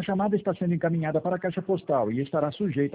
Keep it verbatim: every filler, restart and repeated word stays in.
chamada está sendo encaminhada para a caixa postal e estará sujeita